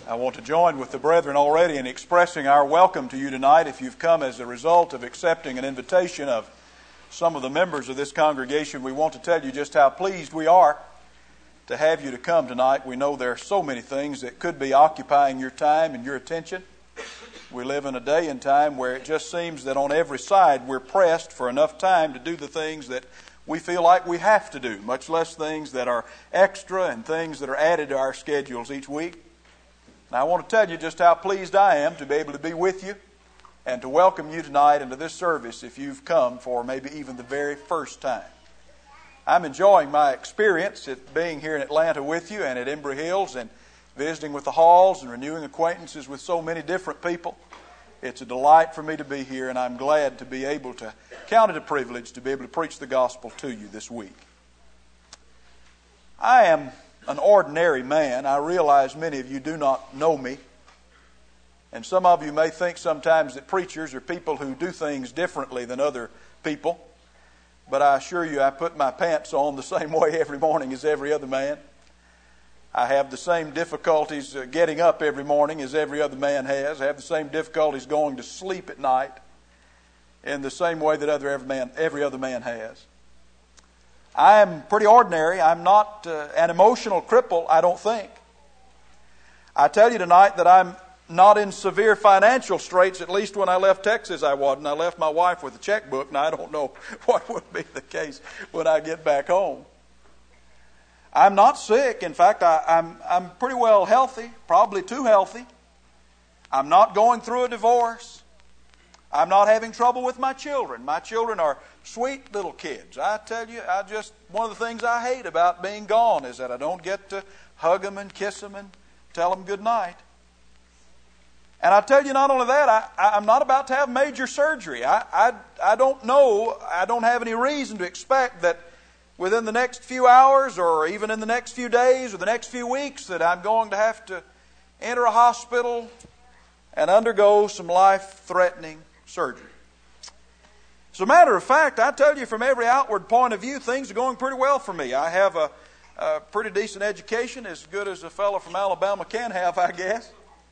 I want to join with the brethren already in expressing our welcome to you tonight. If you've come as a result of accepting an invitation of some of the members of this congregation, we want to tell you just how pleased we are to have you to come tonight. We know there are so many things that could be occupying your time and your attention. We live in a day and time where it just seems that on every side we're pressed for enough time to do the things that we feel like we have to do, much less things that are extra and things that are added to our schedules each week. Now, I want to tell you just how pleased I am to be able to be with you and to welcome you tonight into this service if you've come for maybe even the very first time. I'm enjoying my experience at being here in Atlanta with you and at Embry Hills and visiting with the halls and renewing acquaintances with so many different people. It's a delight for me to be here, and I'm glad to be able to count it a privilege to be able to preach the gospel to you this week. I am an ordinary man. I realize many of you do not know me. And some of you may think sometimes that preachers are people who do things differently than other people. But I assure you, I put my pants on the same way every morning as every other man. I have the same difficulties getting up every morning as every other man has. I have the same difficulties going to sleep at night in the same way that every other man has. I am pretty ordinary. I'm not an emotional cripple, I don't think. I tell you tonight that I'm not in severe financial straits. At least when I left Texas I wasn't. I left my wife with a checkbook. Now I don't know what would be the case when I get back home. I'm not sick. In fact, I'm pretty well healthy, probably too healthy. I'm not going through a divorce. I'm not having trouble with my children. My children are sweet little kids. I tell you, one of the things I hate about being gone is that I don't get to hug them and kiss them and tell them good night. And I tell you, not only that, I'm not about to have major surgery. I don't know, I don't have any reason to expect that within the next few hours or even in the next few days or the next few weeks that I'm going to have to enter a hospital and undergo some life-threatening surgery. As a matter of fact, I tell you from every outward point of view, things are going pretty well for me. I have a pretty decent education, as good as a fellow from Alabama can have, I guess.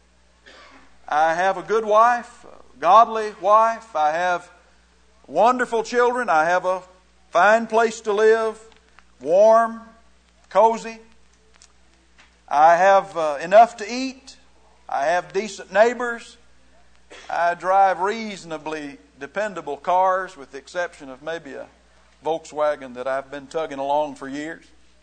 I have a good wife, a godly wife. I have wonderful children. I have a fine place to live, warm, cozy. I have enough to eat. I have decent neighbors. I drive reasonably dependable cars, with the exception of maybe a Volkswagen that I've been tugging along for years.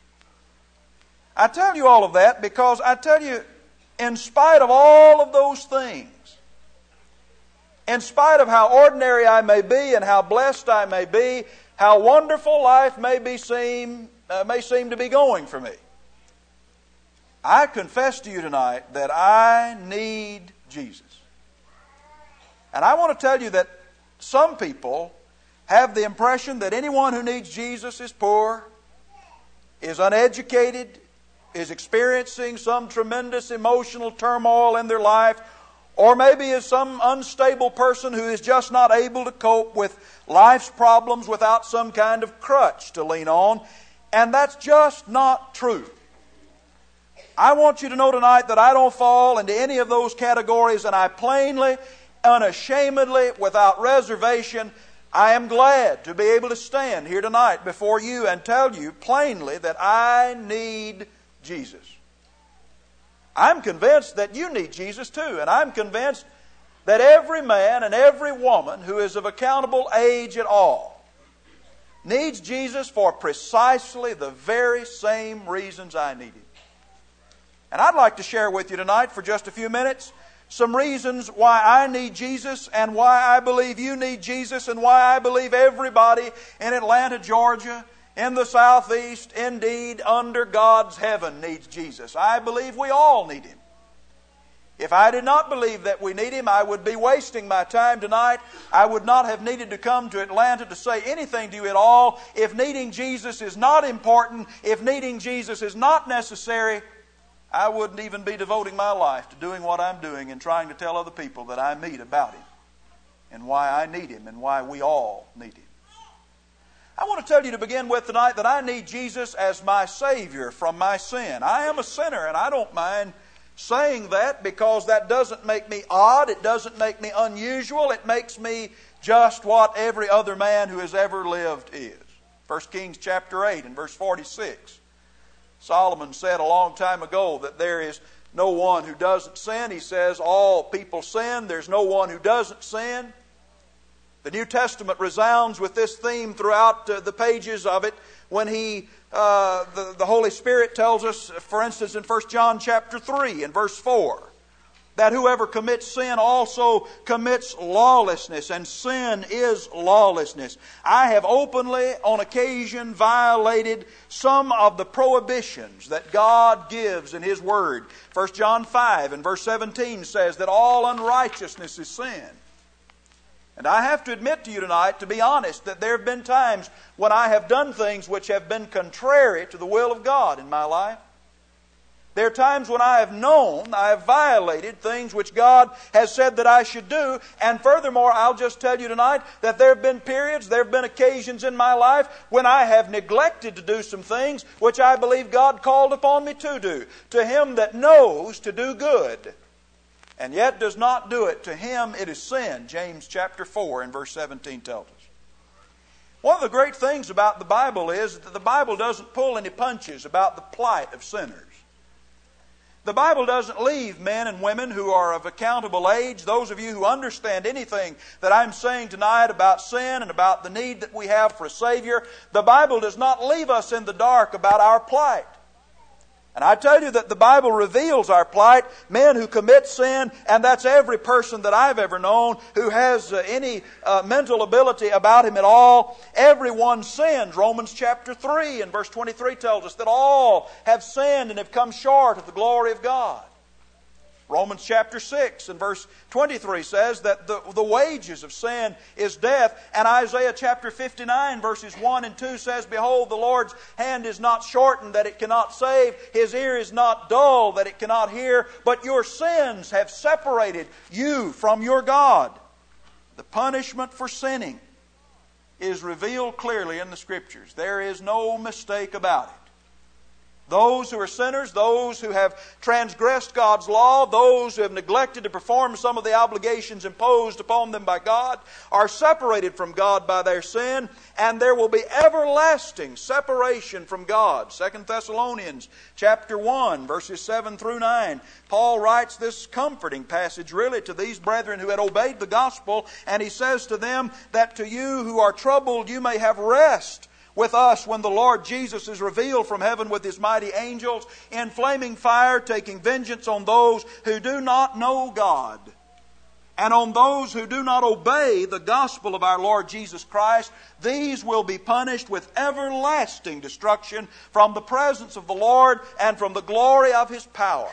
I tell you all of that because I tell you, in spite of all of those things, in spite of how ordinary I may be and how blessed I may be, how wonderful life may seem to be going for me, I confess to you tonight that I need Jesus. And I want to tell you that some people have the impression that anyone who needs Jesus is poor, is uneducated, is experiencing some tremendous emotional turmoil in their life, or maybe is some unstable person who is just not able to cope with life's problems without some kind of crutch to lean on. And that's just not true. I want you to know tonight that I don't fall into any of those categories, and I plainly, unashamedly, without reservation, I am glad to be able to stand here tonight before you and tell you plainly that I need Jesus. I'm convinced that you need Jesus too, and I'm convinced that every man and every woman who is of accountable age at all needs Jesus for precisely the very same reasons I need Him. And I'd like to share with you tonight for just a few minutes some reasons why I need Jesus and why I believe you need Jesus and why I believe everybody in Atlanta, Georgia, in the Southeast, indeed under God's heaven, needs Jesus. I believe we all need Him. If I did not believe that we need Him, I would be wasting my time tonight. I would not have needed to come to Atlanta to say anything to you at all. If needing Jesus is not important, if needing Jesus is not necessary, I wouldn't even be devoting my life to doing what I'm doing and trying to tell other people that I meet about Him and why I need Him and why we all need Him. I want to tell you to begin with tonight that I need Jesus as my Savior from my sin. I am a sinner, and I don't mind saying that because that doesn't make me odd. It doesn't make me unusual. It makes me just what every other man who has ever lived is. 1 Kings chapter 8 and verse 46. Solomon said a long time ago that there is no one who doesn't sin. He says all people sin. There's no one who doesn't sin. The New Testament resounds with this theme throughout the pages of it when the Holy Spirit tells us, for instance, in 1 John chapter 3 and verse 4, that whoever commits sin also commits lawlessness, and sin is lawlessness. I have openly, on occasion, violated some of the prohibitions that God gives in His Word. 1 John 5 and verse 17 says that all unrighteousness is sin. And I have to admit to you tonight, to be honest, that there have been times when I have done things which have been contrary to the will of God in my life. There are times when I have known I have violated things which God has said that I should do. And furthermore, I'll just tell you tonight that there have been periods, there have been occasions in my life when I have neglected to do some things which I believe God called upon me to do. To him that knows to do good and yet does not do it, to him it is sin. James chapter 4 and verse 17 tells us. One of the great things about the Bible is that the Bible doesn't pull any punches about the plight of sinners. The Bible doesn't leave men and women who are of accountable age, those of you who understand anything that I'm saying tonight about sin and about the need that we have for a Savior. The Bible does not leave us in the dark about our plight. And I tell you that the Bible reveals our plight. Men who commit sin, and that's every person that I've ever known who has any mental ability about him at all. Everyone sins. Romans chapter 3 and verse 23 tells us that all have sinned and have come short of the glory of God. Romans chapter 6 and verse 23 says that the wages of sin is death. And Isaiah chapter 59 verses 1 and 2 says, Behold, the Lord's hand is not shortened that it cannot save. His ear is not dull that it cannot hear. But your sins have separated you from your God. The punishment for sinning is revealed clearly in the Scriptures. There is no mistake about it. Those who are sinners, those who have transgressed God's law, those who have neglected to perform some of the obligations imposed upon them by God, are separated from God by their sin, and there will be everlasting separation from God. 2 Thessalonians chapter 1, verses 7 through 9. Paul writes this comforting passage really to these brethren who had obeyed the gospel, and he says to them that to you who are troubled you may have rest with us when the Lord Jesus is revealed from heaven with His mighty angels in flaming fire, taking vengeance on those who do not know God and on those who do not obey the gospel of our Lord Jesus Christ. These will be punished with everlasting destruction from the presence of the Lord and from the glory of His power.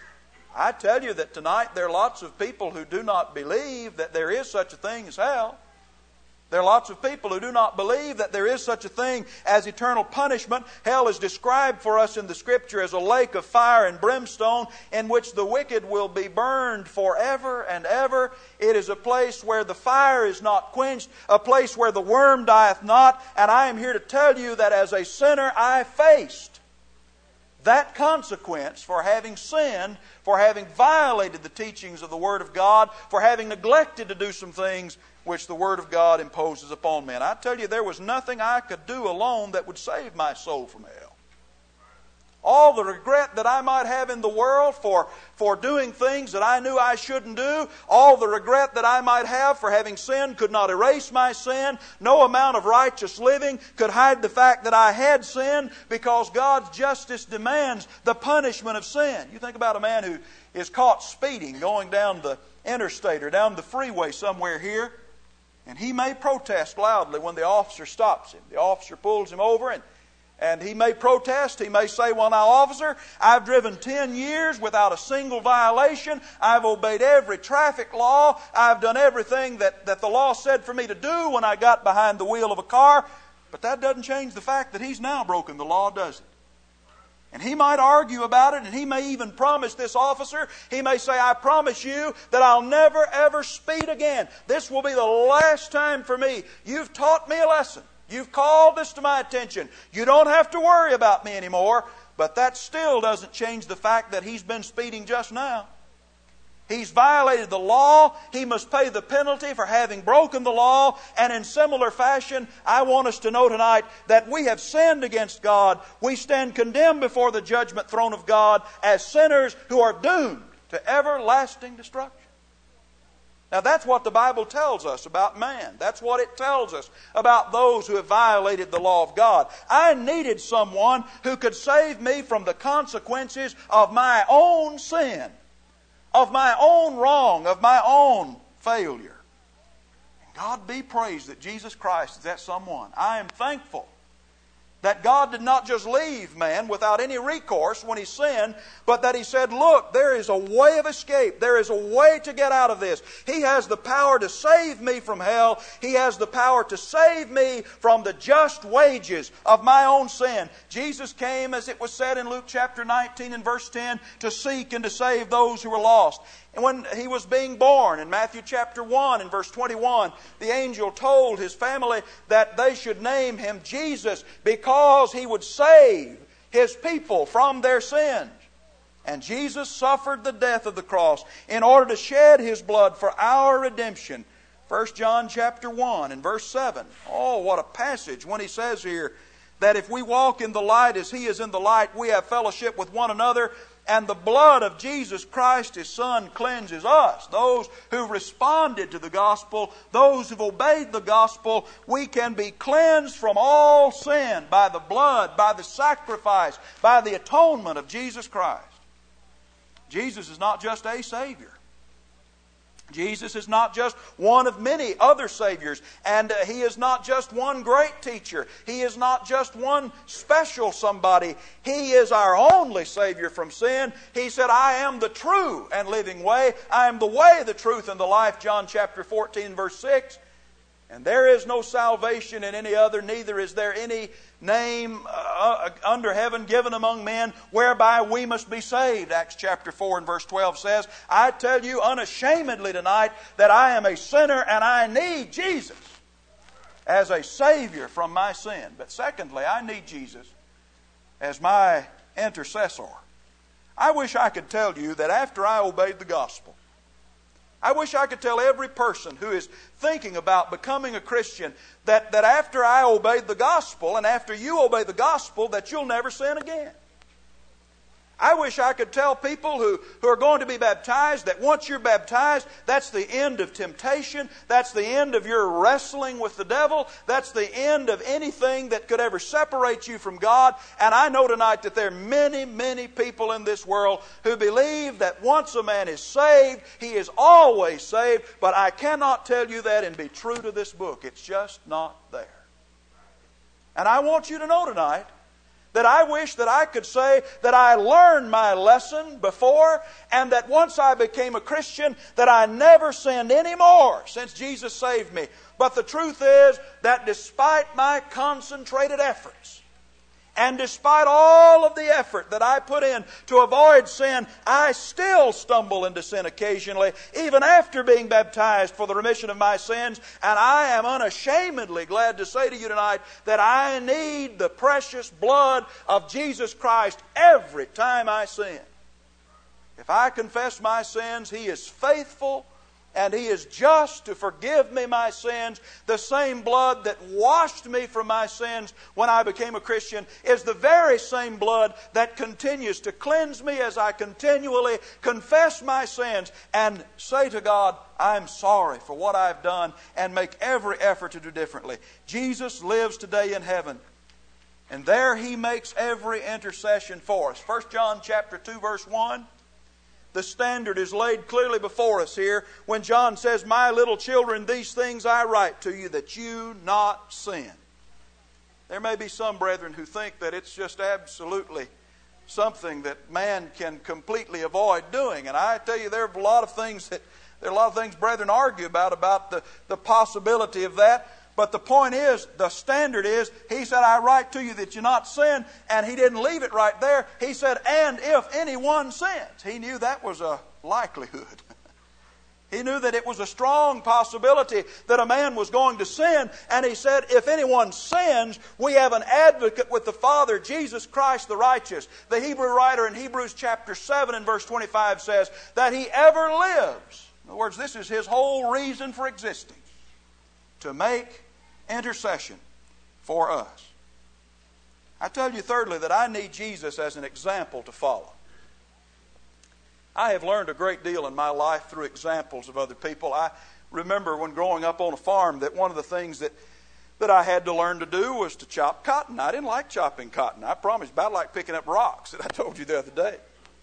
I tell you that tonight there are lots of people who do not believe that there is such a thing as hell. There are lots of people who do not believe that there is such a thing as eternal punishment. Hell is described for us in the Scripture as a lake of fire and brimstone in which the wicked will be burned forever and ever. It is a place where the fire is not quenched, a place where the worm dieth not. And I am here to tell you that as a sinner I faced that consequence for having sinned, for having violated the teachings of the Word of God, for having neglected to do some things which the Word of God imposes upon me. And I tell you, there was nothing I could do alone that would save my soul from hell. All the regret that I might have in the world for doing things that I knew I shouldn't do, all the regret that I might have for having sinned could not erase my sin. No amount of righteous living could hide the fact that I had sinned, because God's justice demands the punishment of sin. You think about a man who is caught speeding going down the interstate or down the freeway somewhere here, and he may protest loudly when the officer stops him. The officer pulls him over and he may protest. He may say, well, now, officer, I've driven 10 years without a single violation. I've obeyed every traffic law. I've done everything that the law said for me to do when I got behind the wheel of a car. But that doesn't change the fact that he's now broken the law, does it? And he might argue about it, and he may even promise this officer, he may say, I promise you that I'll never ever speed again. This will be the last time for me. You've taught me a lesson. You've called this to my attention. You don't have to worry about me anymore. But that still doesn't change the fact that he's been speeding just now. He's violated the law. He must pay the penalty for having broken the law. And in similar fashion, I want us to know tonight that we have sinned against God. We stand condemned before the judgment throne of God as sinners who are doomed to everlasting destruction. Now that's what the Bible tells us about man. That's what it tells us about those who have violated the law of God. I needed someone who could save me from the consequences of my own sin, of my own wrong, of my own failure. And God be praised that Jesus Christ is that someone. I am thankful that God did not just leave man without any recourse when he sinned, but that He said, look, there is a way of escape. There is a way to get out of this. He has the power to save me from hell. He has the power to save me from the just wages of my own sin. Jesus came, as it was said in Luke chapter 19 and verse 10, to seek and to save those who were lost. And when He was being born, in Matthew chapter 1 and verse 21, the angel told His family that they should name Him Jesus because He would save His people from their sins. And Jesus suffered the death of the cross in order to shed His blood for our redemption. 1 John chapter 1 and verse 7. Oh, what a passage when he says here that if we walk in the light as He is in the light, we have fellowship with one another. And the blood of Jesus Christ, His Son, cleanses us. Those who responded to the gospel, those who've obeyed the gospel, we can be cleansed from all sin by the blood, by the sacrifice, by the atonement of Jesus Christ. Jesus is not just a Savior. Jesus is not just one of many other Saviors. And He is not just one great teacher. He is not just one special somebody. He is our only Savior from sin. He said, I am the true and living way. I am the way, the truth, and the life. John chapter 14, verse 6. And there is no salvation in any other, neither is there any name under heaven given among men whereby we must be saved. Acts chapter 4 and verse 12 says, I tell you unashamedly tonight that I am a sinner and I need Jesus as a Savior from my sin. But secondly, I need Jesus as my intercessor. I wish I could tell you that after I obeyed the gospel, I wish I could tell every person who is thinking about becoming a Christian that after I obeyed the gospel and after you obey the gospel that you'll never sin again. I wish I could tell people who are going to be baptized that once you're baptized, that's the end of temptation. That's the end of your wrestling with the devil. That's the end of anything that could ever separate you from God. And I know tonight that there are many, many people in this world who believe that once a man is saved, he is always saved. But I cannot tell you that and be true to this book. It's just not there. And I want you to know tonight that I wish that I could say that I learned my lesson before and that once I became a Christian that I never sinned anymore since Jesus saved me. But the truth is that despite my concentrated efforts and despite all of the effort that I put in to avoid sin, I still stumble into sin occasionally, even after being baptized for the remission of my sins. And I am unashamedly glad to say to you tonight that I need the precious blood of Jesus Christ every time I sin. If I confess my sins, He is faithful and He is just to forgive me my sins. The same blood that washed me from my sins when I became a Christian is the very same blood that continues to cleanse me as I continually confess my sins and say to God, I'm sorry for what I've done, and make every effort to do differently. Jesus lives today in heaven, and there He makes every intercession for us. 1 John chapter 2 verse 1. The standard is laid clearly before us here when John says, my little children, these things I write to you that you not sin. There may be some brethren who think that it's just absolutely something that man can completely avoid doing. And I tell you, there are a lot of things brethren argue about the possibility of that. But the point is, the standard is, He said, I write to you that you not sin. And He didn't leave it right there. He said, and if anyone sins. He knew that was a likelihood. He knew that it was a strong possibility that a man was going to sin. And He said, if anyone sins, we have an advocate with the Father, Jesus Christ the righteous. The Hebrew writer in Hebrews chapter 7 and verse 25 says that He ever lives. In other words, this is His whole reason for existing, to make intercession for us. I tell you thirdly that I need Jesus as an example to follow. I have learned a great deal in my life through examples of other people. I remember when growing up on a farm that one of the things that I had to learn to do was to chop cotton. I didn't like chopping cotton. I promise, about like picking up rocks that I told you the other day.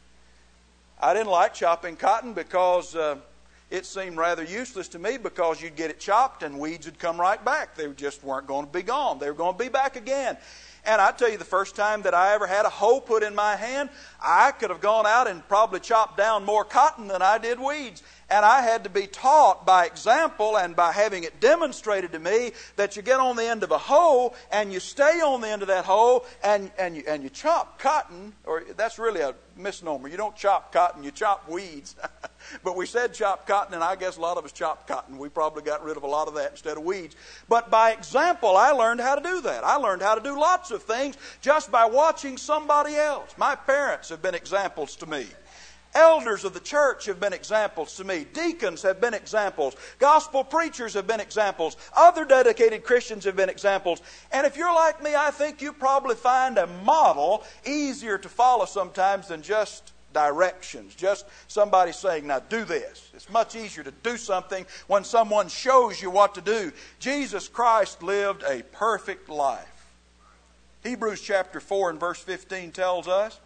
I didn't like chopping cotton because it seemed rather useless to me, because you'd get it chopped and weeds would come right back. They just weren't going to be gone. They were going to be back again. And I tell you, the first time that I ever had a hoe put in my hand, I could have gone out and probably chopped down more cotton than I did weeds. And I had to be taught by example and by having it demonstrated to me that you get on the end of a hoe and you stay on the end of that hoe and you chop cotton, or that's really a misnomer. You don't chop cotton, you chop weeds. But we said chop cotton, and I guess a lot of us chopped cotton. We probably got rid of a lot of that instead of weeds. But by example, I learned how to do that. I learned how to do lots of things just by watching somebody else. My parents have been examples to me. Elders of the church have been examples to me. Deacons have been examples. Gospel preachers have been examples. Other dedicated Christians have been examples. And if you're like me, I think you probably find a model easier to follow sometimes than just directions. Just somebody saying, now do this. It's much easier to do something when someone shows you what to do. Jesus Christ lived a perfect life. Hebrews chapter 4 and verse 15 tells us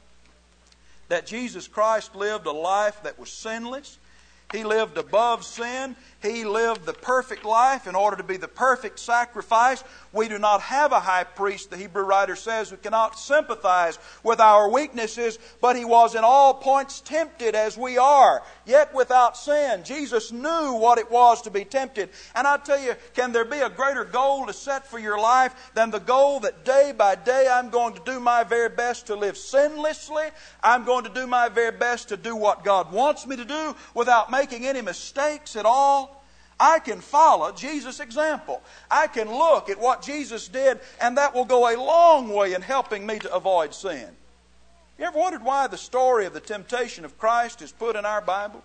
that Jesus Christ lived a life that was sinless. He lived above sin. He lived the perfect life in order to be the perfect sacrifice. We do not have a high priest, the Hebrew writer says, who cannot sympathize with our weaknesses, but He was in all points tempted as we are, yet without sin. Jesus knew what it was to be tempted. And I tell you, can there be a greater goal to set for your life than the goal that day by day I'm going to do my very best to live sinlessly? I'm going to do my very best to do what God wants me to do without making any mistakes at all. I can follow Jesus' example. I can look at what Jesus did, and that will go a long way in helping me to avoid sin. You ever wondered why the story of the temptation of Christ is put in our Bible?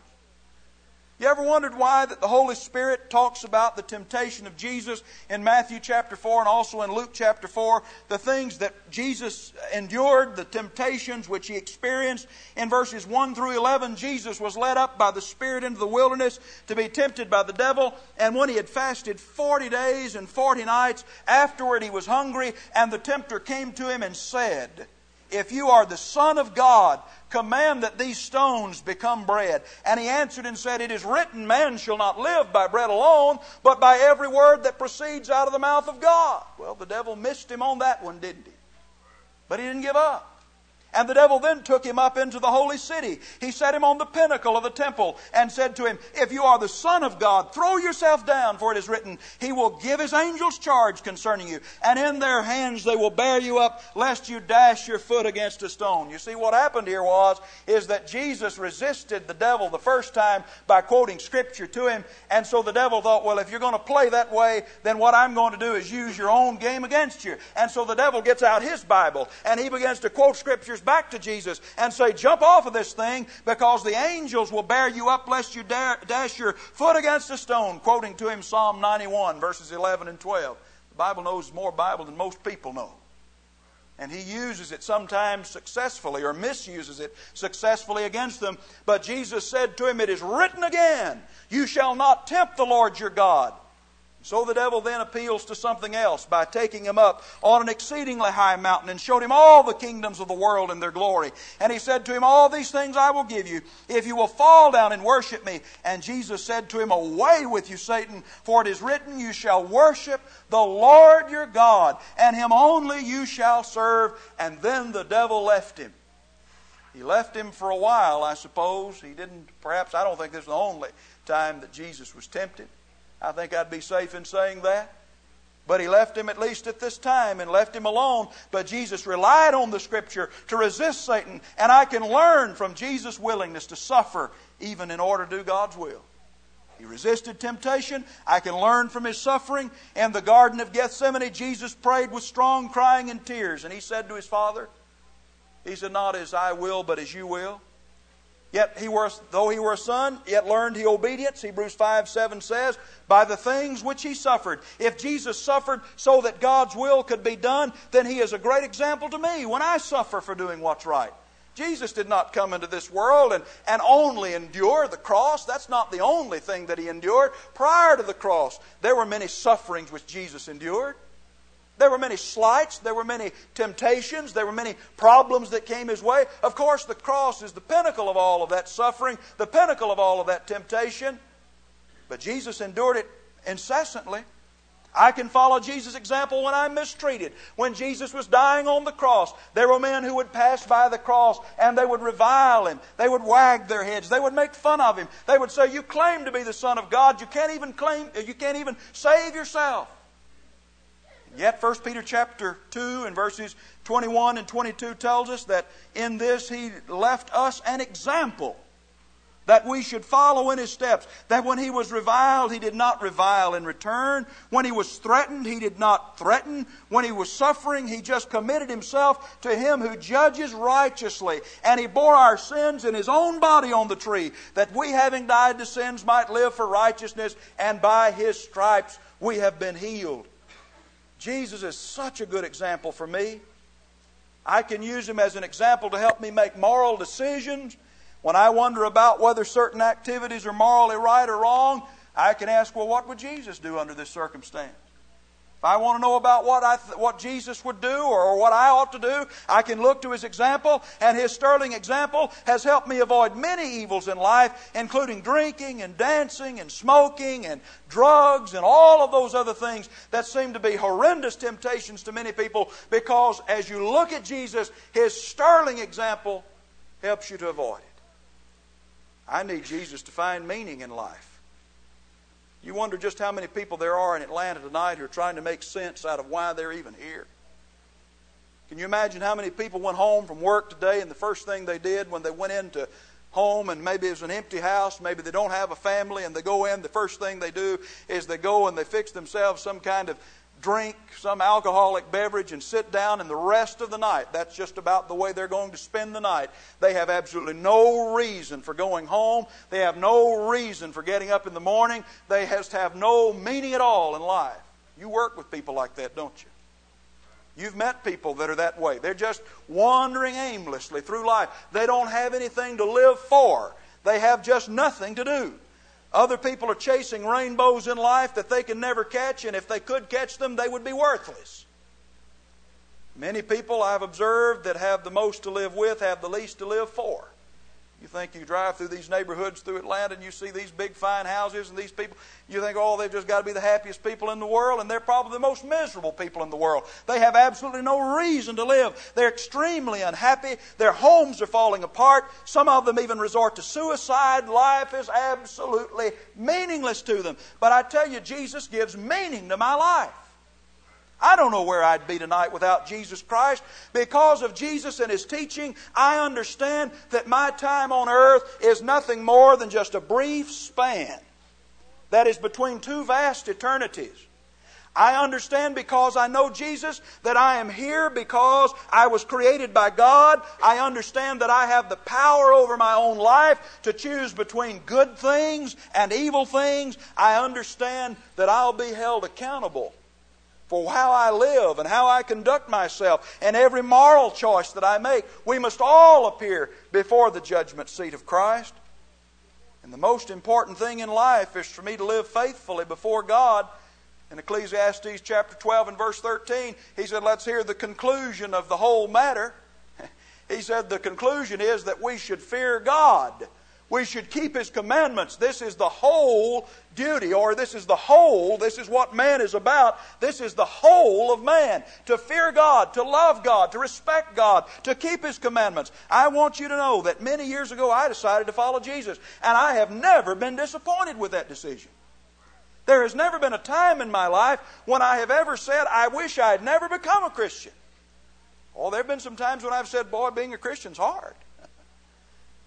You ever wondered why that the Holy Spirit talks about the temptation of Jesus in Matthew chapter 4 and also in Luke chapter 4? The things that Jesus endured, the temptations which He experienced. In verses 1 through 11, Jesus was led up by the Spirit into the wilderness to be tempted by the devil. And when He had fasted 40 days and 40 nights, afterward He was hungry. And the tempter came to Him and said, "If you are the Son of God, command that these stones become bread." And He answered and said, "It is written, man shall not live by bread alone, but by every word that proceeds out of the mouth of God." Well, the devil missed Him on that one, didn't he? But he didn't give up. And the devil then took Him up into the holy city. He set Him on the pinnacle of the temple and said to Him, "If you are the Son of God, throw yourself down, for it is written, He will give His angels charge concerning you, and in their hands they will bear you up, lest you dash your foot against a stone." You see, what happened here is that Jesus resisted the devil the first time by quoting Scripture to him. And so the devil thought, well, if you're going to play that way, then what I'm going to do is use your own game against you. And so the devil gets out his Bible, and he begins to quote Scriptures back to Jesus and say, "Jump off of this thing, because the angels will bear you up lest you dash your foot against a stone," quoting to him Psalm 91 verses 11 and 12. The Bible knows more Bible than most people know. And he uses it sometimes successfully or misuses it successfully against them. But Jesus said to him, "It is written again, you shall not tempt the Lord your God." So the devil then appeals to something else by taking him up on an exceedingly high mountain and showed him all the kingdoms of the world and their glory. And he said to him, "All these things I will give you, if you will fall down and worship me." And Jesus said to him, "Away with you, Satan, for it is written, you shall worship the Lord your God, and Him only you shall serve." And then the devil left him. He left him for a while, I suppose. He didn't, perhaps, I don't think this is the only time that Jesus was tempted. I think I'd be safe in saying that. But He left him at least at this time and left him alone. But Jesus relied on the Scripture to resist Satan. And I can learn from Jesus' willingness to suffer even in order to do God's will. He resisted temptation. I can learn from His suffering. In the Garden of Gethsemane, Jesus prayed with strong crying and tears. And He said to His Father, He said, not as I will, but as you will. Yet though He were a son, yet learned He obedience. Hebrews 5:7 says, by the things which He suffered. If Jesus suffered so that God's will could be done, then He is a great example to me when I suffer for doing what's right. Jesus did not come into this world and only endure the cross. That's not the only thing that He endured. Prior to the cross, there were many sufferings which Jesus endured. There were many slights. There were many temptations. There were many problems that came His way. Of course, the cross is the pinnacle of all of that suffering, the pinnacle of all of that temptation. But Jesus endured it incessantly. I can follow Jesus' example when I'm mistreated. When Jesus was dying on the cross, there were men who would pass by the cross and they would revile Him. They would wag their heads. They would make fun of Him. They would say, you claim to be the Son of God. You can't even save yourself. Yet 1 Peter chapter 2 and verses 21 and 22 tells us that in this He left us an example that we should follow in His steps. That when He was reviled, He did not revile in return. When He was threatened, He did not threaten. When He was suffering, He just committed Himself to Him who judges righteously. And He bore our sins in His own body on the tree, that we, having died to sins, might live for righteousness, and by His stripes we have been healed. Jesus is such a good example for me. I can use Him as an example to help me make moral decisions. When I wonder about whether certain activities are morally right or wrong, I can ask, well, what would Jesus do under this circumstance? If I want to know about what Jesus would do or what I ought to do, I can look to His example, and His sterling example has helped me avoid many evils in life, including drinking and dancing and smoking and drugs and all of those other things that seem to be horrendous temptations to many people, because as you look at Jesus, His sterling example helps you to avoid it. I need Jesus to find meaning in life. You wonder just how many people there are in Atlanta tonight who are trying to make sense out of why they're even here. Can you imagine how many people went home from work today and the first thing they did when they went into home, and maybe it's an empty house, maybe they don't have a family, and they go in, the first thing they do is they go and they fix themselves some kind of drink, some alcoholic beverage, and sit down, and the rest of the night, that's just about the way they're going to spend the night. They have absolutely no reason for going home. They have no reason for getting up in the morning. They just have no meaning at all in life. You work with people like that, don't you? You've met people that are that way. They're just wandering aimlessly through life. They don't have anything to live for. They have just nothing to do. Other people are chasing rainbows in life that they can never catch, and if they could catch them, they would be worthless. Many people I've observed that have the most to live with have the least to live for. You think you drive through these neighborhoods through Atlanta and you see these big fine houses and these people, you think, oh, they've just got to be the happiest people in the world, and they're probably the most miserable people in the world. They have absolutely no reason to live. They're extremely unhappy. Their homes are falling apart. Some of them even resort to suicide. Life is absolutely meaningless to them. But I tell you, Jesus gives meaning to my life. I don't know where I'd be tonight without Jesus Christ. Because of Jesus and His teaching, I understand that my time on earth is nothing more than just a brief span that is between two vast eternities. I understand, because I know Jesus, that I am here because I was created by God. I understand that I have the power over my own life to choose between good things and evil things. I understand that I'll be held accountable for how I live and how I conduct myself, and every moral choice that I make. We must all appear before the judgment seat of Christ. And the most important thing in life is for me to live faithfully before God. In Ecclesiastes chapter 12 and verse 13, he said, let's hear the conclusion of the whole matter. He said the conclusion is that we should fear God. We should keep His commandments. This is the whole duty, or this is what man is about. This is the whole of man. To fear God, to love God, to respect God, to keep His commandments. I want you to know that many years ago I decided to follow Jesus, and I have never been disappointed with that decision. There has never been a time in my life when I have ever said, I wish I had never become a Christian. Oh, there have been some times when I've said, boy, being a Christian's hard.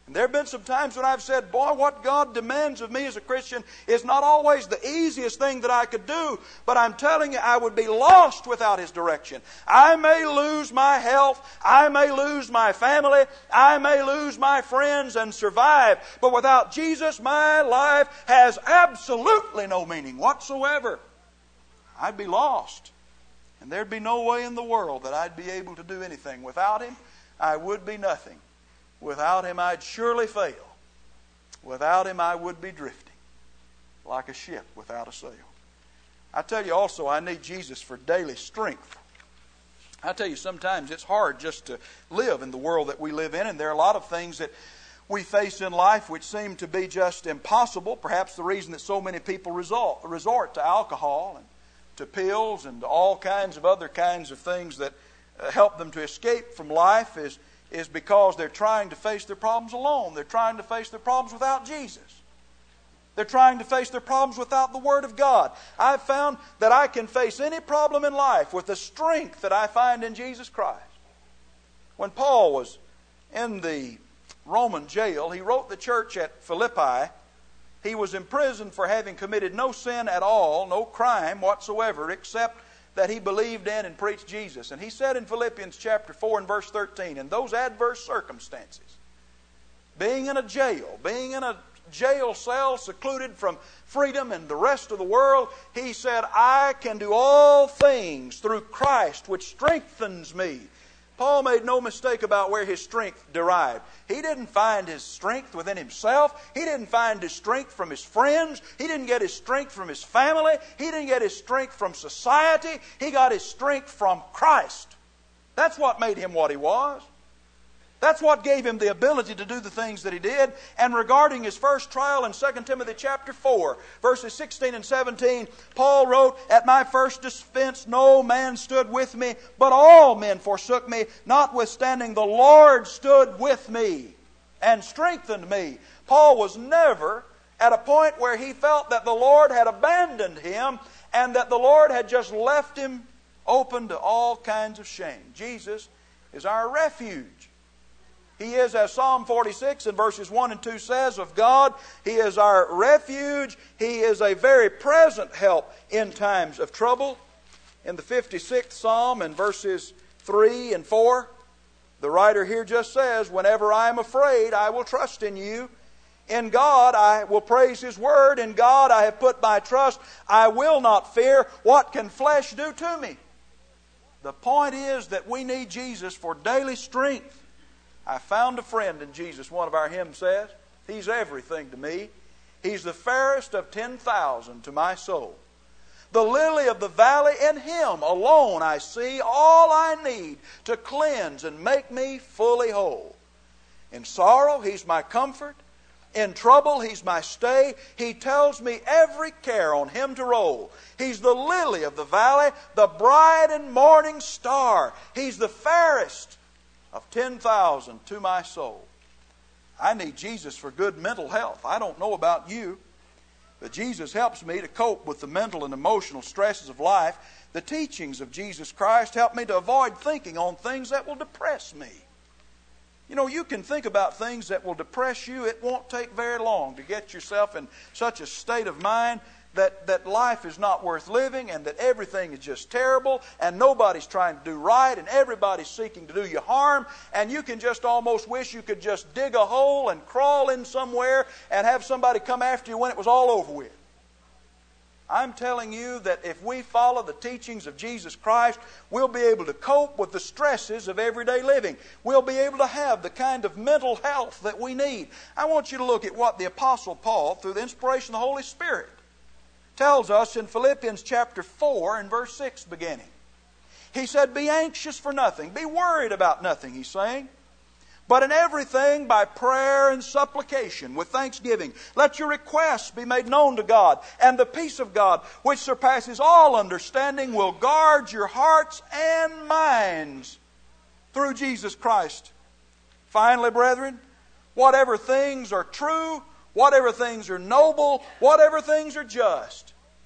And there have been some times when I've said, boy, what God demands of me as a Christian is not always the easiest thing that I could do, but I'm telling you, I would be lost without His direction. I may lose my health, I may lose my family, I may lose my friends and survive, but without Jesus, my life has absolutely no meaning whatsoever. I'd be lost. And there'd be no way in the world that I'd be able to do anything. Without Him, I would be nothing. Without Him, I'd surely fail. Without Him, I would be drifting like a ship without a sail. I tell you also, I need Jesus for daily strength. I tell you, sometimes it's hard just to live in the world that we live in, and there are a lot of things that we face in life which seem to be just impossible. Perhaps the reason that so many people resort to alcohol and to pills and to all kinds of other kinds of things that help them to escape from life is because they're trying to face their problems alone. They're trying to face their problems without Jesus. They're trying to face their problems without the Word of God. I've found that I can face any problem in life with the strength that I find in Jesus Christ. When Paul was in the Roman jail, he wrote the church at Philippi. He was imprisoned for having committed no sin at all, no crime whatsoever, except that he believed in and preached Jesus. And he said in Philippians chapter 4 and verse 13, in those adverse circumstances, being in a jail cell, secluded from freedom and the rest of the world, he said, I can do all things through Christ which strengthens me. Paul made no mistake about where his strength derived. He didn't find his strength within himself. He didn't find his strength from his friends. He didn't get his strength from his family. He didn't get his strength from society. He got his strength from Christ. That's what made him what he was. That's what gave him the ability to do the things that he did. And regarding his first trial in 2 Timothy chapter 4, verses 16 and 17, Paul wrote, at my first defense no man stood with me, but all men forsook me. Notwithstanding the Lord stood with me and strengthened me. Paul was never at a point where he felt that the Lord had abandoned him and that the Lord had just left him open to all kinds of shame. Jesus is our refuge. He is, as Psalm 46 in verses 1 and 2 says, of God. He is our refuge. He is a very present help in times of trouble. In the 56th Psalm in verses 3 and 4, the writer here just says, whenever I am afraid, I will trust in you. In God I will praise His word. In God I have put my trust. I will not fear. What can flesh do to me? The point is that we need Jesus for daily strength. I found a friend in Jesus, one of our hymns says. He's everything to me. He's the fairest of 10,000 to my soul. The lily of the valley, in Him alone I see all I need to cleanse and make me fully whole. In sorrow, He's my comfort. In trouble, He's my stay. He tells me every care on Him to roll. He's the lily of the valley, the bright and morning star. He's the fairest of 10,000 to my soul. I need Jesus for good mental health. I don't know about you, but Jesus helps me to cope with the mental and emotional stresses of life. The teachings of Jesus Christ help me to avoid thinking on things that will depress me. You know, you can think about things that will depress you. It won't take very long to get yourself in such a state of mind that life is not worth living and that everything is just terrible and nobody's trying to do right and everybody's seeking to do you harm, and you can just almost wish you could just dig a hole and crawl in somewhere and have somebody come after you when it was all over with. I'm telling you that if we follow the teachings of Jesus Christ, we'll be able to cope with the stresses of everyday living. We'll be able to have the kind of mental health that we need. I want you to look at what the Apostle Paul, through the inspiration of the Holy Spirit, tells us in Philippians chapter 4 and verse 6 beginning. He said, be anxious for nothing. Be worried about nothing, he's saying. But in everything by prayer and supplication with thanksgiving, let your requests be made known to God. And the peace of God, which surpasses all understanding, will guard your hearts and minds through Jesus Christ. Finally, brethren, whatever things are true, whatever things are noble, whatever things are just,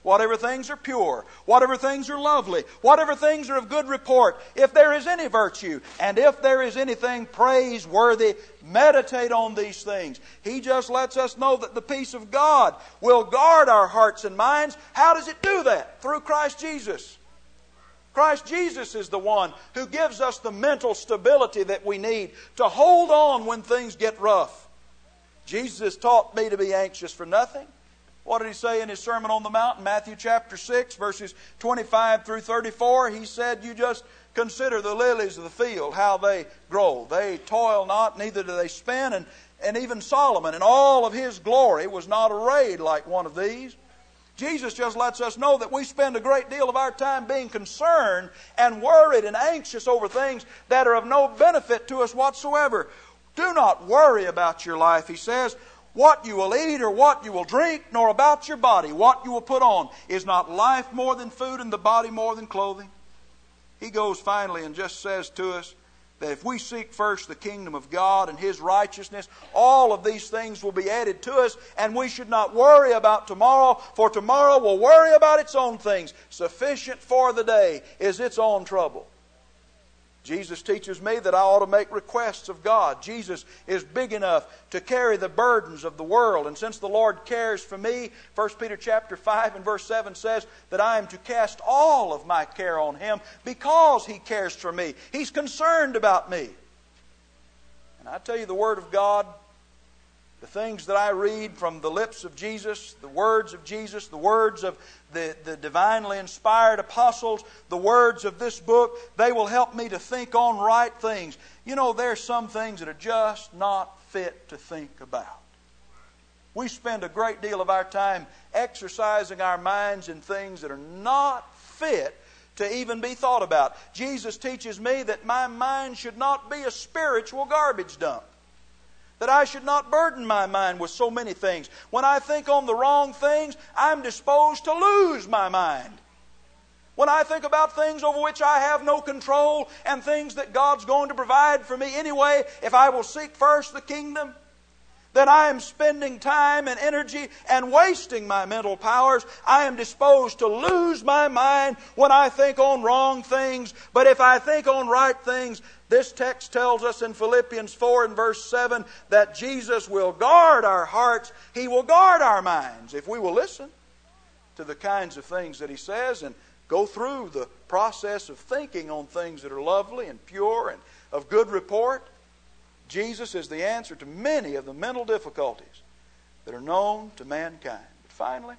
whatever things are pure, whatever things are lovely, whatever things are of good report, if there is any virtue, and if there is anything praiseworthy, meditate on these things. He just lets us know that the peace of God will guard our hearts and minds. How does it do that? Through Christ Jesus. Christ Jesus is the one who gives us the mental stability that we need to hold on when things get rough. Jesus has taught me to be anxious for nothing. What did He say in His Sermon on the Mount in Matthew chapter 6, verses 25 through 34? He said, you just consider the lilies of the field, how they grow. They toil not, neither do they spin. And even Solomon in all of his glory was not arrayed like one of these. Jesus just lets us know that we spend a great deal of our time being concerned and worried and anxious over things that are of no benefit to us whatsoever. Do not worry about your life, He says. What you will eat or what you will drink, nor about your body, what you will put on. Is not life more than food and the body more than clothing? He goes finally and just says to us that if we seek first the kingdom of God and His righteousness, all of these things will be added to us, and we should not worry about tomorrow, for tomorrow will worry about its own things. Sufficient for the day is its own trouble. Jesus teaches me that I ought to make requests of God. Jesus is big enough to carry the burdens of the world. And since the Lord cares for me, 1 Peter chapter 5 and verse 7 says that I am to cast all of my care on Him because He cares for me. He's concerned about me. And I tell you, the Word of God, the things that I read from the lips of Jesus, the words of Jesus, the words of the divinely inspired apostles, the words of this book, they will help me to think on right things. You know, there's some things that are just not fit to think about. We spend a great deal of our time exercising our minds in things that are not fit to even be thought about. Jesus teaches me that my mind should not be a spiritual garbage dump. That I should not burden my mind with so many things. When I think on the wrong things, I'm disposed to lose my mind. When I think about things over which I have no control and things that God's going to provide for me anyway, if I will seek first the kingdom, then I am spending time and energy and wasting my mental powers. I am disposed to lose my mind when I think on wrong things. But if I think on right things, this text tells us in Philippians 4 and verse 7 that Jesus will guard our hearts. He will guard our minds if we will listen to the kinds of things that He says and go through the process of thinking on things that are lovely and pure and of good report. Jesus is the answer to many of the mental difficulties that are known to mankind. But finally,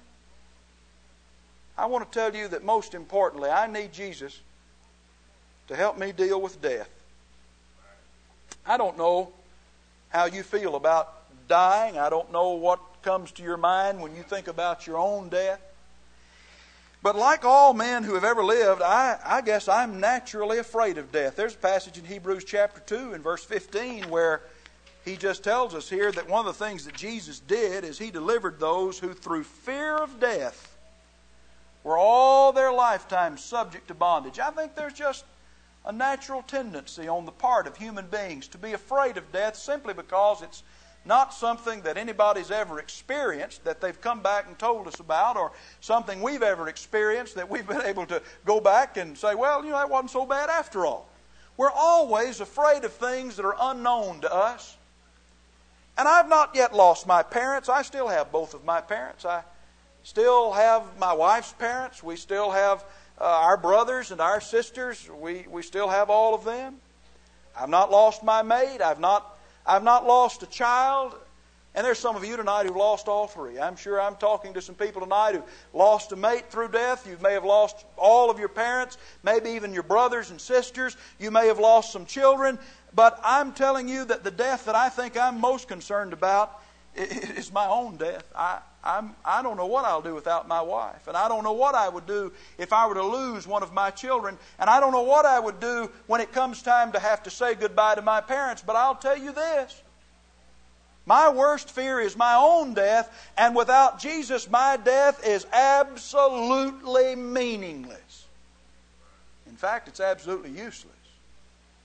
I want to tell you that most importantly, I need Jesus to help me deal with death. I don't know how you feel about dying. I don't know what comes to your mind when you think about your own death. But like all men who have ever lived, I guess I'm naturally afraid of death. There's a passage in Hebrews chapter 2 and verse 15 where he just tells us here that one of the things that Jesus did is He delivered those who through fear of death were all their lifetime subject to bondage. I think there's just a natural tendency on the part of human beings to be afraid of death simply because it's not something that anybody's ever experienced that they've come back and told us about, or something we've ever experienced that we've been able to go back and say, well, you know, that wasn't so bad after all. We're always afraid of things that are unknown to us. And I've not yet lost my parents. I still have both of my parents. I still have my wife's parents. We still have our brothers and our sisters. We still have all of them. I've not lost my maid. I've not lost a child. And there's some of you tonight who've lost all three. I'm sure I'm talking to some people tonight who've lost a mate through death. You may have lost all of your parents, maybe even your brothers and sisters. You may have lost some children. But I'm telling you that the death that I think I'm most concerned about is my own death. I don't know what I'll do without my wife. And I don't know what I would do if I were to lose one of my children. And I don't know what I would do when it comes time to have to say goodbye to my parents. But I'll tell you this. My worst fear is my own death. And without Jesus, my death is absolutely meaningless. In fact, it's absolutely useless.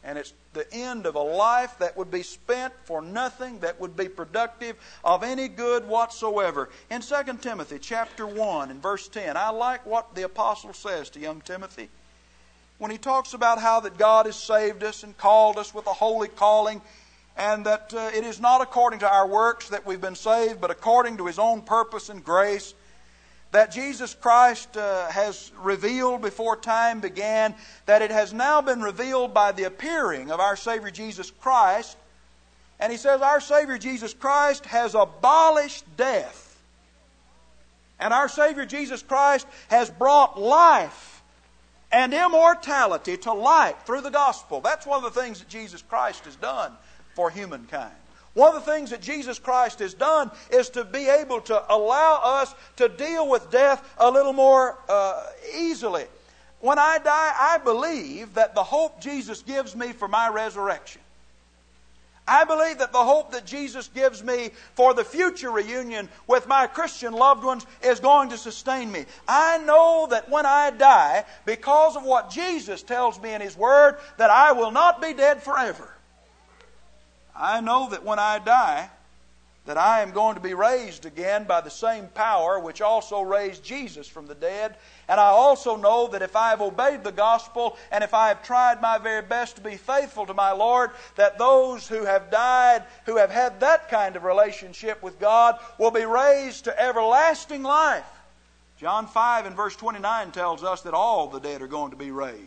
And it's the end of a life that would be spent for nothing, that would be productive of any good whatsoever. In 2 Timothy chapter 1 and verse 10, I like what the apostle says to young Timothy. When he talks about how that God has saved us and called us with a holy calling, and that it is not according to our works that we've been saved, but according to His own purpose and grace, that Jesus Christ has revealed before time began, that it has now been revealed by the appearing of our Savior Jesus Christ. And he says our Savior Jesus Christ has abolished death. And our Savior Jesus Christ has brought life and immortality to light through the gospel. That's one of the things that Jesus Christ has done for humankind. One of the things that Jesus Christ has done is to be able to allow us to deal with death a little more easily. When I die, I believe that the hope Jesus gives me for my resurrection, I believe that the hope that Jesus gives me for the future reunion with my Christian loved ones is going to sustain me. I know that when I die, because of what Jesus tells me in His Word, that I will not be dead forever. I know that when I die, that I am going to be raised again by the same power which also raised Jesus from the dead. And I also know that if I have obeyed the gospel and if I have tried my very best to be faithful to my Lord, that those who have died, who have had that kind of relationship with God, will be raised to everlasting life. John 5 and verse 29 tells us that all the dead are going to be raised.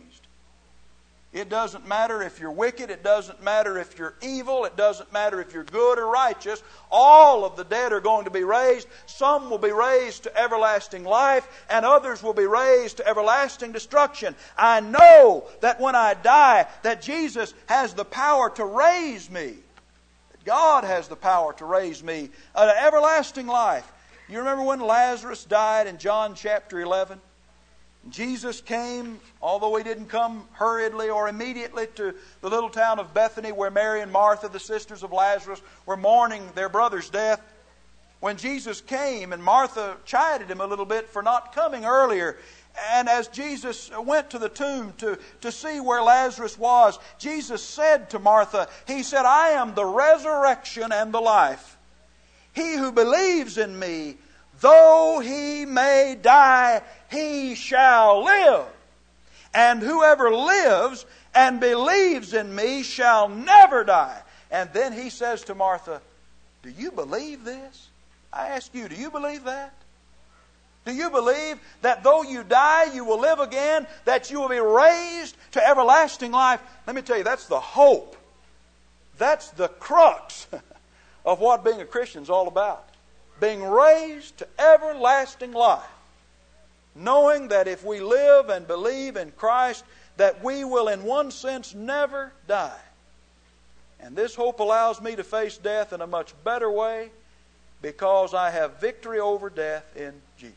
It doesn't matter if you're wicked. It doesn't matter if you're evil. It doesn't matter if you're good or righteous. All of the dead are going to be raised. Some will be raised to everlasting life, and others will be raised to everlasting destruction. I know that when I die, that Jesus has the power to raise me. That God has the power to raise me to everlasting life. You remember when Lazarus died in John chapter 11? Jesus came, although He didn't come hurriedly or immediately, to the little town of Bethany where Mary and Martha, the sisters of Lazarus, were mourning their brother's death. When Jesus came, and Martha chided Him a little bit for not coming earlier, and as Jesus went to the tomb to see where Lazarus was, Jesus said to Martha, He said, I am the resurrection and the life. He who believes in me, though he may die, he shall live. And whoever lives and believes in me shall never die. And then He says to Martha, do you believe this? I ask you, do you believe that? Do you believe that though you die, you will live again, that you will be raised to everlasting life? Let me tell you, that's the hope. That's the crux of what being a Christian is all about. Being raised to everlasting life. Knowing that if we live and believe in Christ, that we will in one sense never die. And this hope allows me to face death in a much better way because I have victory over death in Jesus.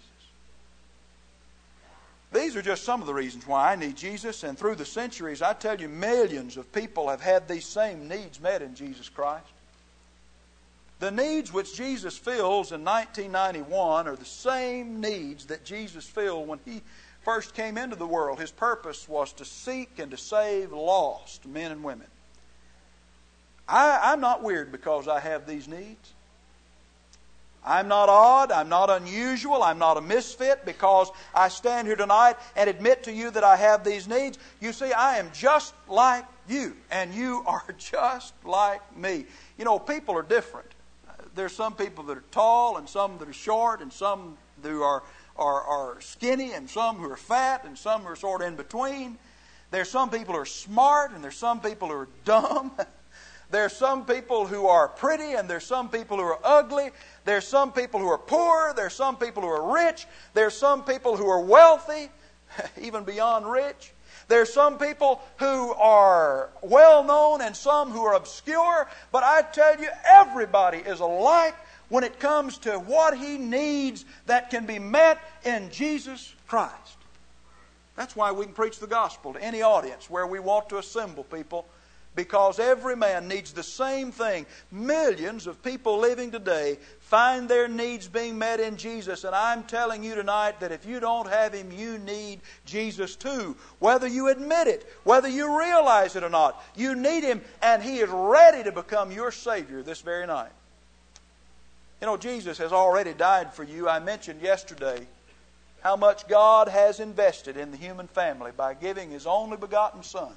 These are just some of the reasons why I need Jesus. And through the centuries, I tell you, millions of people have had these same needs met in Jesus Christ. The needs which Jesus fills in 1991 are the same needs that Jesus filled when He first came into the world. His purpose was to seek and to save lost men and women. I'm not weird because I have these needs. I'm not odd. I'm not unusual. I'm not a misfit because I stand here tonight and admit to you that I have these needs. You see, I am just like you, and you are just like me. You know, people are different. There's some people that are tall and some that are short and some who are skinny and some who are fat and some who are sort of in between. There's some people who are smart and there's some people who are dumb. There's some people who are pretty and there's some people who are ugly. There's some people who are poor. There's some people who are rich. There's some people who are wealthy, even beyond rich. There's some people who are well known and some who are obscure. But I tell you, everybody is alike when it comes to what he needs that can be met in Jesus Christ. That's why we can preach the gospel to any audience where we want to assemble people because every man needs the same thing. Millions of people living today find their needs being met in Jesus. And I'm telling you tonight that if you don't have Him, you need Jesus too. Whether you admit it, whether you realize it or not, you need Him, and He is ready to become your Savior this very night. You know, Jesus has already died for you. I mentioned yesterday how much God has invested in the human family by giving His only begotten Son.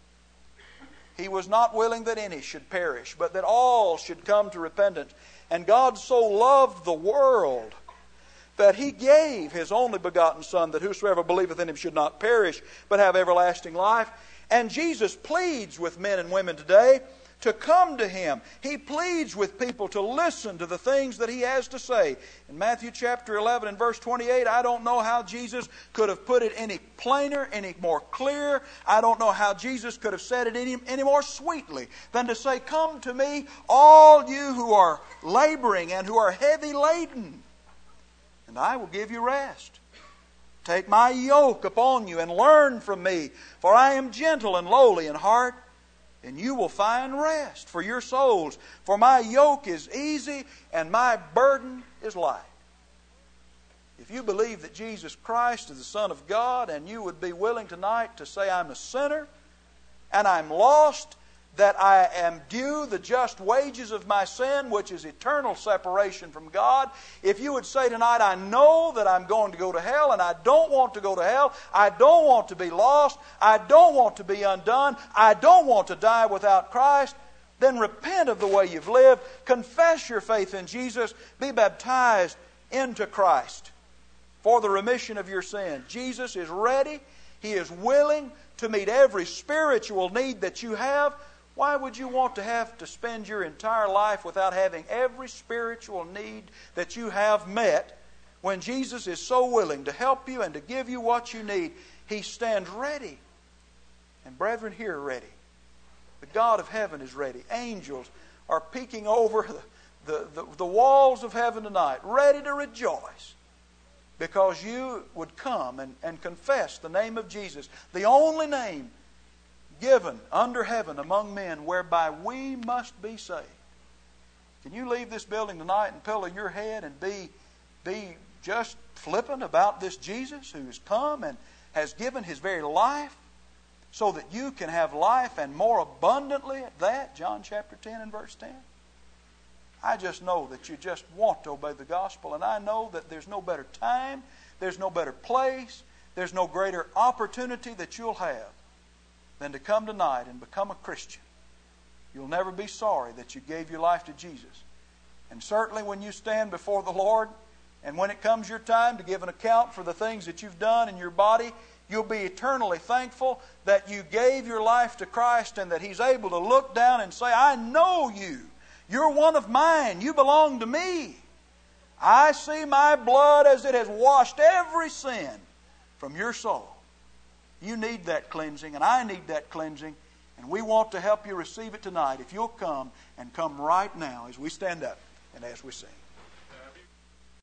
He was not willing that any should perish, but that all should come to repentance. And God so loved the world that He gave His only begotten Son, that whosoever believeth in Him should not perish, but have everlasting life. And Jesus pleads with men and women today to come to Him. He pleads with people to listen to the things that He has to say. In Matthew chapter 11 and verse 28, I don't know how Jesus could have put it any plainer, any more clear. I don't know how Jesus could have said it any more sweetly than to say, "Come to me, all you who are laboring and who are heavy laden, and I will give you rest. Take my yoke upon you and learn from me, for I am gentle and lowly in heart, and you will find rest for your souls. For my yoke is easy and my burden is light." If you believe that Jesus Christ is the Son of God, and you would be willing tonight to say, "I'm a sinner and I'm lost, that I am due the just wages of my sin, which is eternal separation from God." If you would say tonight, "I know that I'm going to go to hell, and I don't want to go to hell. I don't want to be lost. I don't want to be undone. I don't want to die without Christ," then repent of the way you've lived. Confess your faith in Jesus. Be baptized into Christ for the remission of your sin. Jesus is ready. He is willing to meet every spiritual need that you have. Why would you want to have to spend your entire life without having every spiritual need that you have met, when Jesus is so willing to help you and to give you what you need? He stands ready. And brethren, here ready. The God of heaven is ready. Angels are peeking over the walls of heaven tonight, ready to rejoice, because you would come and confess the name of Jesus, the only name given under heaven among men whereby we must be saved. Can you leave this building tonight and pillow your head and be just flippant about this Jesus who's come and has given His very life so that you can have life, and more abundantly at that? John chapter 10 and verse 10. I just know that you just want to obey the gospel, and I know that there's no better time, there's no better place, there's no greater opportunity that you'll have than to come tonight and become a Christian. You'll never be sorry that you gave your life to Jesus. And certainly when you stand before the Lord, and when it comes your time to give an account for the things that you've done in your body, you'll be eternally thankful that you gave your life to Christ, and that He's able to look down and say, "I know you. You're one of mine. You belong to me. I see my blood as it has washed every sin from your soul." You need that cleansing, and I need that cleansing, and we want to help you receive it tonight. If you'll come, and come right now as we stand up and as we sing.